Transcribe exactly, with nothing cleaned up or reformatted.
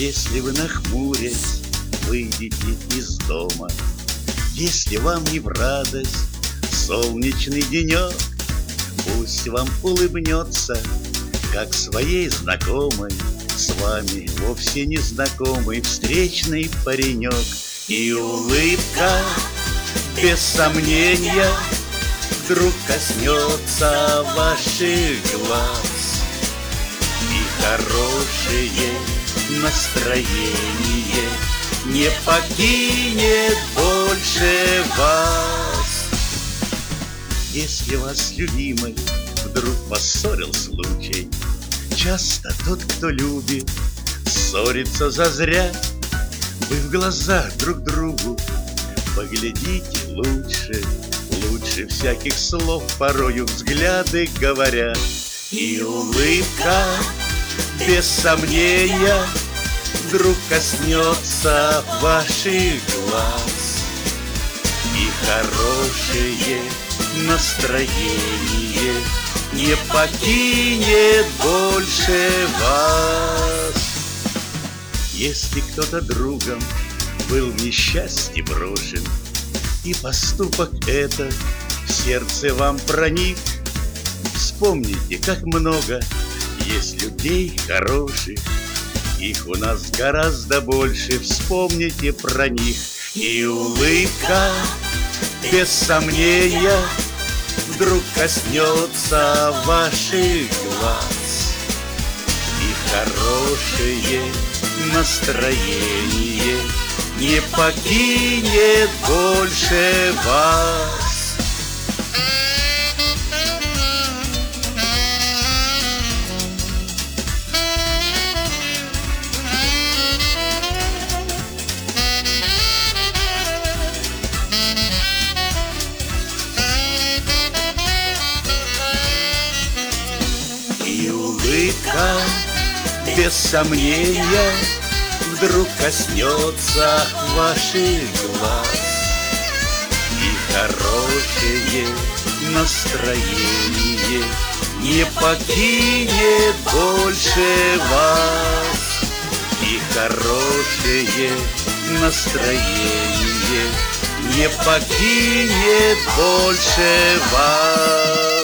Если вы нахмурясь выйдете из дома, если вам не в радость солнечный денек, пусть вам улыбнется, как своей знакомой, с вами вовсе незнакомый встречный паренек. И улыбка, без сомнения, вдруг коснется ваших глаз, и хорошее настроение не покинет больше вас. Если вас, любимый, вдруг поссорил случай, часто тот, кто любит, ссорится зазря. Вы в глаза друг другу поглядите лучше, лучше всяких слов порою взгляды говорят. И улыбка, без сомнения, вдруг коснется ваших глаз, и хорошее настроение не покинет больше вас. Если кто-то другом был в несчастье брошен, и поступок этот в сердце вам проник, вспомните, как много есть людей хороших, их у нас гораздо больше, вспомните про них. И улыбка, без сомнения, вдруг коснется ваших глаз, и хорошее настроение не покинет больше вас. И улыбка, без сомнения, вдруг коснется ваших глаз, и хорошее настроение не покинет больше вас, и хорошее настроение не покинет больше вас.